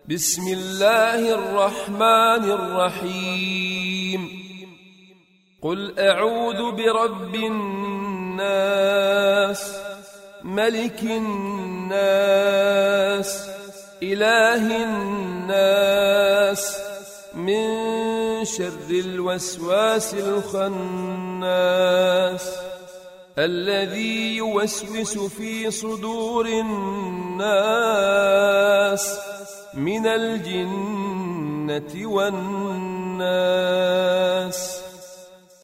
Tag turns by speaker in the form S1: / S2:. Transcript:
S1: بسم الله الرحمن الرحيم قل أعوذ برب الناس ملك الناس إله الناس من شر الوسواس الخناس الذي يوسوس في صدور الناس من الجنة والناس.